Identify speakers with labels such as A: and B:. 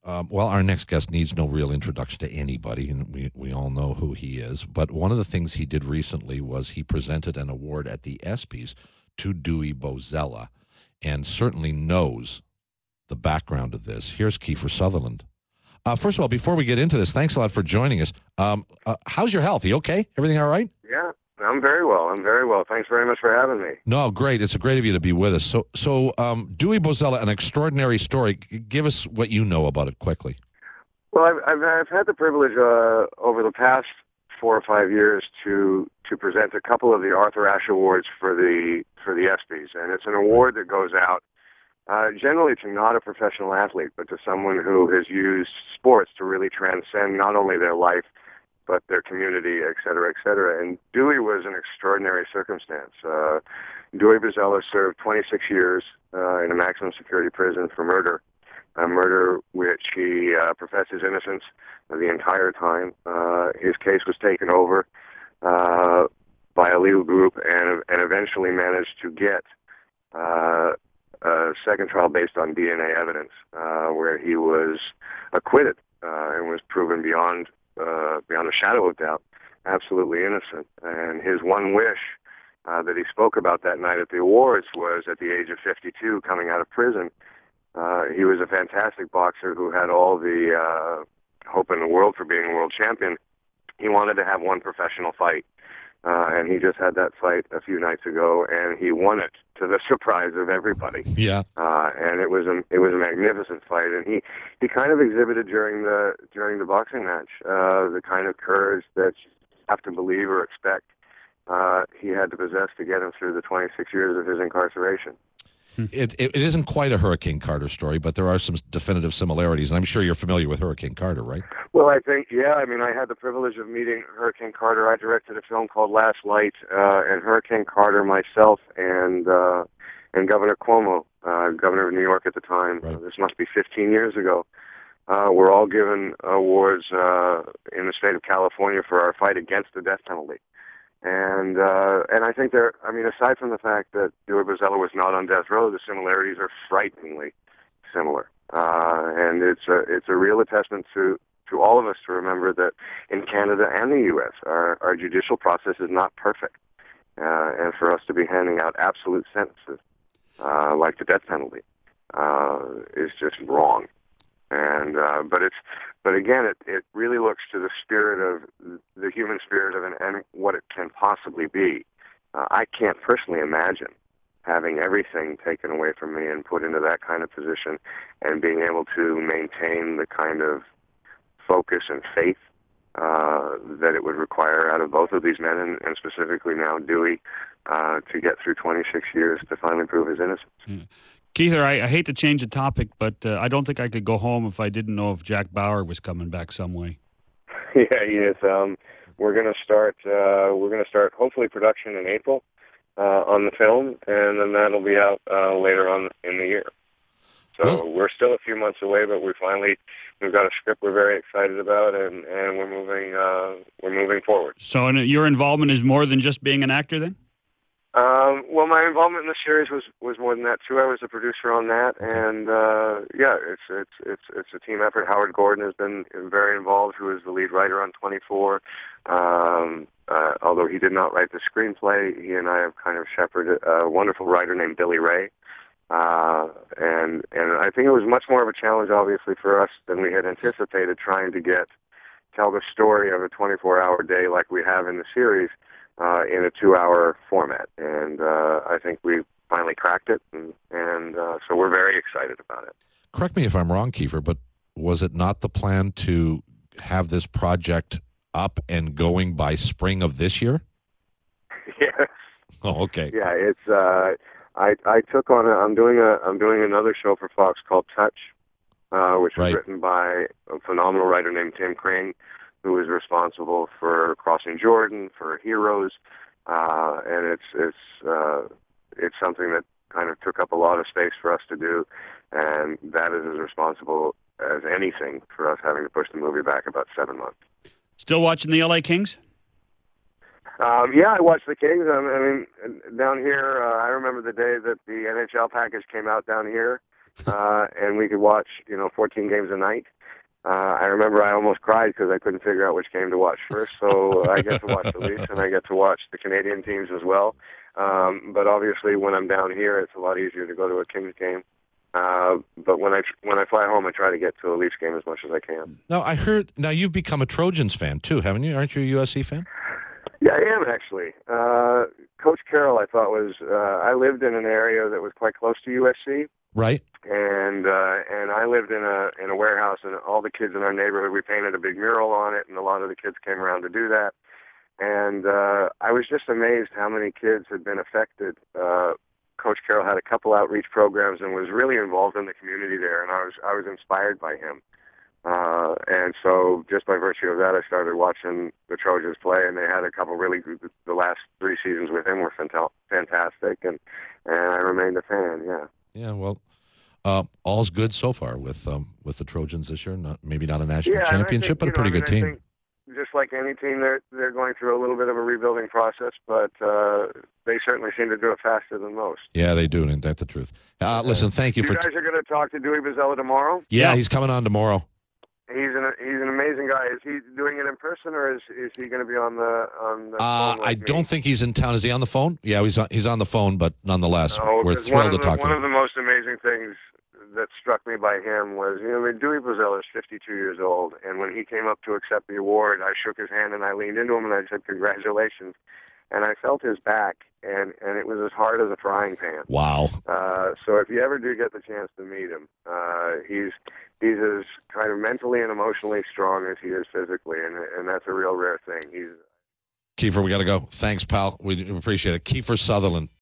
A: Well, our next guest needs no real introduction to anybody, and we all know who he is. But one of the things he did recently was he presented an award at the ESPYs to Dewey Bozella, and certainly knows the background of this. Here's Kiefer Sutherland. First of all, before we get into this, thanks a lot for joining us. How's your health? You okay? Everything all right?
B: Yeah, I'm very well. Thanks very much for having me.
A: No, great. It's great of you to be with us. So Dewey Bozella, an extraordinary story. Give us what you know about it quickly.
B: Well, I've had the privilege over the past 4 or 5 years to present a couple of the Arthur Ashe Awards for the ESPYs, and it's an award that goes out generally to not a professional athlete, but to someone who has used sports to really transcend not only their life, but their community, et cetera, et cetera. And Dewey was an extraordinary circumstance. Dewey Bozella served 26 years in a maximum security prison for murder, a murder which he professed his innocence the entire time. His case was taken over by a legal group and eventually managed to get a second trial based on DNA evidence where he was acquitted and was proven beyond a shadow of doubt, absolutely innocent. And his one wish that he spoke about that night at the awards was, at the age of 52, coming out of prison, he was a fantastic boxer who had all the hope in the world for being a world champion. He wanted to have one professional fight, and he just had that fight a few nights ago, and he won it to the surprise of everybody.
A: Yeah.
B: And it was a magnificent fight, and he kind of exhibited during the boxing match the kind of courage that you have to believe or expect he had to possess to get him through the 26 years of his incarceration.
A: It isn't quite a Hurricane Carter story, but there are some definitive similarities, and I'm sure you're familiar with Hurricane Carter, right?
B: Well, I think, yeah. I mean, I had the privilege of meeting Hurricane Carter. I directed a film called Last Light, and Hurricane Carter, myself, and Governor Cuomo, governor of New York at the time,
A: right.
B: This must be 15 years ago, were all given awards in the state of California for our fight against the death penalty. And I think aside from the fact that Dewey Bozella was not on death row, the similarities are frighteningly similar. And it's a real testament to all of us to remember that in Canada and the U.S., our judicial process is not perfect. And for us to be handing out absolute sentences, like the death penalty, is just wrong. And but again, it really looks to the spirit of the human spirit of and what it can possibly be. I can't personally imagine having everything taken away from me and put into that kind of position, and being able to maintain the kind of focus and faith that it would require out of both of these men, and specifically now Dewey, to get through 26 years to finally prove his innocence.
C: Yeah. Keither, I hate to change the topic, but I don't think I could go home if I didn't know if Jack Bauer was coming back some way.
B: Yeah, he is. We're going to start. Hopefully production in April on the film, and then that'll be out later on in the year. So we're still a few months away, but we've got a script we're very excited about, and we're moving forward.
C: So your involvement is more than just being an actor, then?
B: Well, my involvement in the series was more than that too. I was a producer on that, and it's a team effort. Howard Gordon has been very involved, who is the lead writer on 24. Although he did not write the screenplay, he and I have kind of shepherded a wonderful writer named Billy Ray. And I think it was much more of a challenge, obviously, for us than we had anticipated, trying to tell the story of a 24-hour day like we have in the series in a 2-hour format. And I think we finally cracked it, and so we're very excited about it.
A: Correct me if I'm wrong, Kiefer, but was it not the plan to have this project up and going by spring of this year?
B: Yes.
A: Oh, okay.
B: Yeah, it's. I took on. I'm doing another show for Fox called Touch, which was written by a phenomenal writer named Tim Crane, who is responsible for Crossing Jordan, for Heroes, and it's something that kind of took up a lot of space for us to do, and that is as responsible as anything for us having to push the movie back about 7 months.
C: Still watching the LA Kings?
B: Yeah, I watched the Kings. I mean, down here, I remember the day that the NHL package came out down here. and we could watch, 14 games a night. I remember I almost cried because I couldn't figure out which game to watch first. So I get to watch the Leafs and I get to watch the Canadian teams as well. But obviously, when I'm down here, it's a lot easier to go to a Kings game. But when I fly home, I try to get to a Leafs game as much as I can.
A: Now, I heard. Now you've become a Trojans fan too, haven't you? Aren't you a USC fan?
B: Yeah, I am actually. Coach Carroll, I thought was. I lived in an area that was quite close to USC.
A: Right.
B: And I lived in a warehouse, and all the kids in our neighborhood, we painted a big mural on it, and a lot of the kids came around to do that. And I was just amazed how many kids had been affected. Coach Carroll had a couple outreach programs and was really involved in the community there, and I was inspired by him. And so just by virtue of that, I started watching the Trojans play, and they had a couple really good, the last 3 seasons with him were fantastic, and I remained a fan, yeah.
A: Yeah, well, all's good so far with the Trojans this year. Maybe not a national championship, but a pretty good team.
B: I think just like any team, they're going through a little bit of a rebuilding process, but they certainly seem to do it faster than most.
A: Yeah, they do, and that's the truth. Listen, thank you
B: for. You guys are going to talk to Dewey Bozzella tomorrow?
A: Yeah, he's coming on tomorrow.
B: He's an amazing guy. Is he doing it in person, or is he going to be on the phone?
A: I don't think he's in town. Is he on the phone? Yeah, he's on the phone, but nonetheless, we're thrilled to talk to him.
B: One of the most amazing things that struck me by him was, Dewey Bozzella is 52 years old, and when he came up to accept the award, I shook his hand and I leaned into him and I said, "Congratulations." And I felt his back, and it was as hard as a frying pan.
A: Wow.
B: So if you ever do get the chance to meet him, he's as kind of mentally and emotionally strong as he is physically, and that's a real rare thing. Kiefer,
A: we got to go. Thanks, pal. We appreciate it. Kiefer Sutherland.